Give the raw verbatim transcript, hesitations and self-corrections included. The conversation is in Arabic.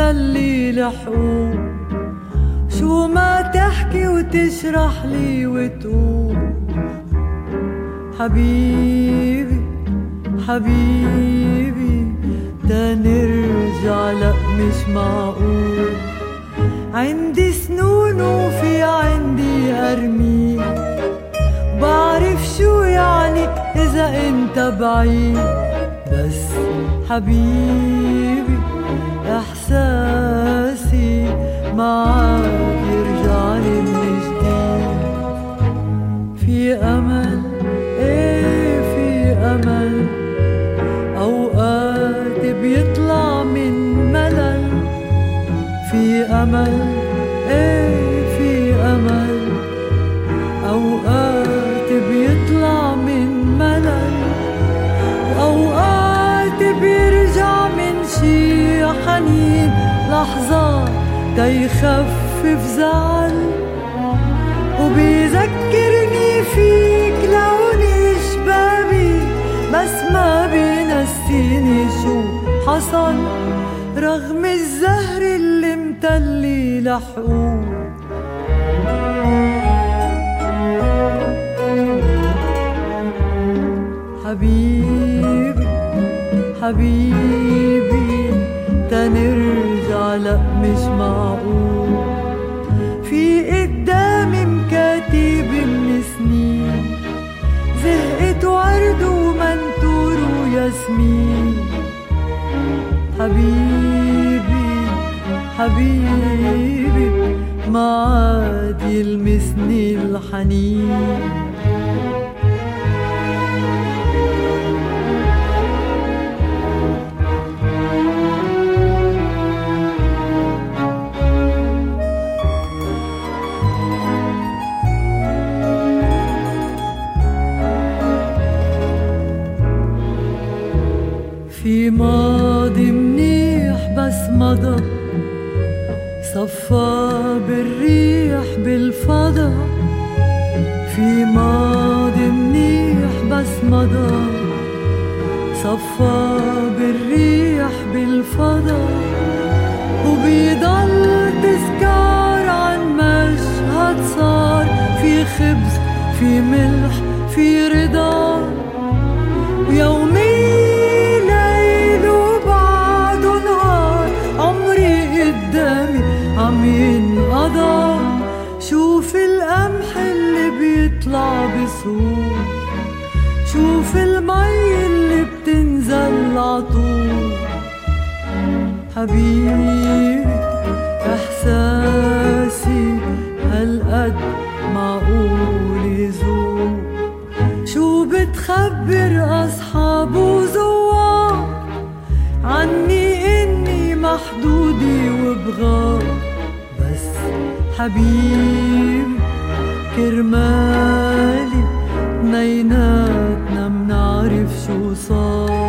اللي لحقوه، شو ما تحكي وتشرح لي وتقول حبيبي حبيبي تنرجع لأ مش معقول. عندي سنون وفي عندي أرمين، بعرف شو يعني إذا انت بعيد، بس حبيبي إحساسي معاك يرجعني من جديد. في أمل إيه في أمل، أوقات بيطلع من ملل. في أمل إيه في أمل، أوقات بيطلع من ملل، وأوقات بيرجع من شي حنين لحظات تيخفف زعل، وبيذكرني فيك لوني شبابي، بس ما بينسيني شو حصل رغم الزهر اللي متلي لحقوق. حبيبي حبيبي تنرجع لأ مش معقول. في قدامي مكاتب من سنين، زهقت ورد ومنتور وياسمين. حبيبي حبيبي ما عاد يلمسني الحنين. في ماضي منيح بس مضى، صفى بالريح بالفضا. في ماضي منيح بس مضى، صفى بالريح بالفضا. وبيضل تذكار عن مشهد صار، في خبز في ملح في رضا. ويومي عم ينقضى، شوف القمح اللي بيطلع بسهول، شوف المي اللي بتنزل عطول. حبيبي إحساسي هالقد معقول يزول، شو بتخبر أصحاب وزوار عني إني محدودي وبغار. بس حبيبي كرمالي اتنيناتنا منعرف شو صار.